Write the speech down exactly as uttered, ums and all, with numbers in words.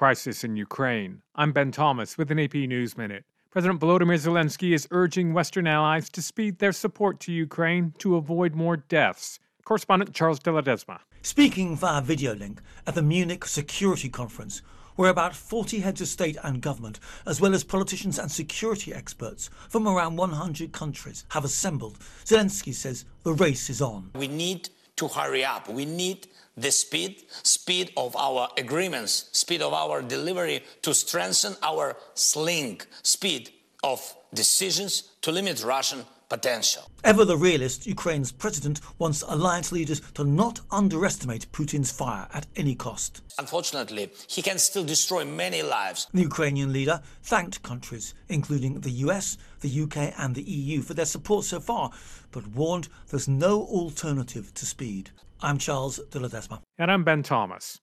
crisis in Ukraine. I'm Ben Thomas with an A P News Minute. President Volodymyr Zelensky is urging Western allies to speed their support to Ukraine to avoid more deaths. Correspondent Charles de Ledesma. Speaking via video link at the Munich Security Conference, where about forty heads of state and government, as well as politicians and security experts from around one hundred countries, have assembled, Zelensky says the race is on. We need to hurry up. We need the speed, speed of our agreements, speed of our delivery to strengthen our sling, speed of decisions to limit Russian potential. Ever the realist, Ukraine's president wants alliance leaders to not underestimate Putin's fire at any cost. Unfortunately, he can still destroy many lives. The Ukrainian leader thanked countries, including the U S, the U K and the E U, for their support so far, but warned there's no alternative to speed. I'm Charles de Ledesma. And I'm Ben Thomas.